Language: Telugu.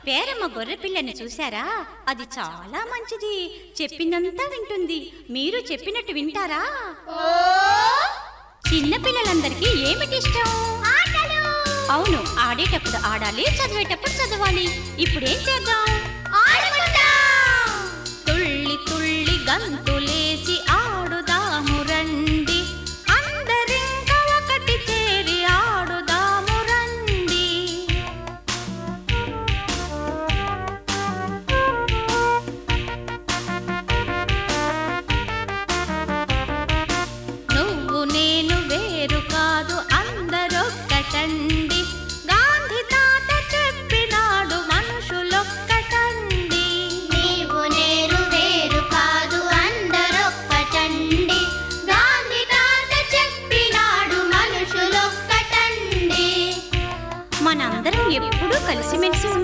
పేరమ్మ గొర్రె పిల్లని చూశారా? అది చాలా మంచిది, చెప్పిందంతా వింటుంది. మీరు చెప్పినట్టు వింటారా? చిన్న పిల్లలందరికీ ఏమిటి ఇష్టం? అవును, ఆడేటప్పుడు ఆడాలి, చదివేటప్పుడు చదవాలి. ఇప్పుడేం చేద్దాం? తుళ్ళి తుళ్ళి గంతులేసి ఆడుదాము రండి, అందరింక ఒకటి చేరి ఆడుదాము రండి. నువ్వు నేను వేరు కాదు, అందరొక్కటండి. గాంధీ తాత చెప్పినాడు, మనుషులొక్కటండి. నీవు నేను వేరు కాదు, అందరొక్కటండి. గాంధీ తాత చెప్పినాడు, మనుషులొక్కటండి. మనందరం ఎప్పుడూ కలిసిమెలిసి